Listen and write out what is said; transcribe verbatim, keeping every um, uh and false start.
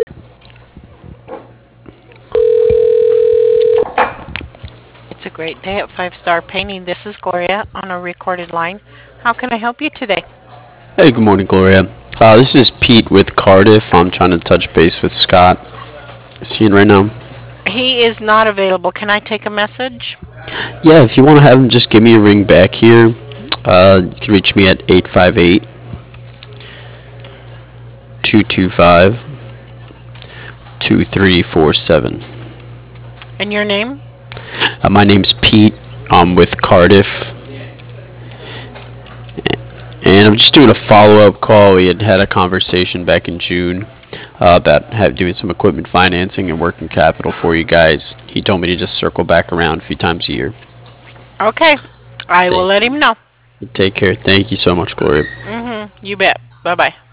It's a great day at Five Star Painting. This is Gloria on a recorded line. How can I help you today? Hey, good morning, Gloria. Uh, this is Pete with Cardiff. I'm trying to touch base with Scott. Is he in right now? He is not available. Can I take a message? Yeah, if you want to have him just give me a ring back here, uh, you can reach me at eight five eight, two two five, two three four seven. And your name? Uh, my name's Pete. I'm with Cardiff. And I'm just doing a follow-up call. We had had a conversation back in June uh, about have, doing some equipment financing and working capital for you guys. He told me to just circle back around a few times a year. Okay. I will Thank let him know. you. Take care. Thank you so much, Gloria. Mm-hmm. You bet. Bye-bye.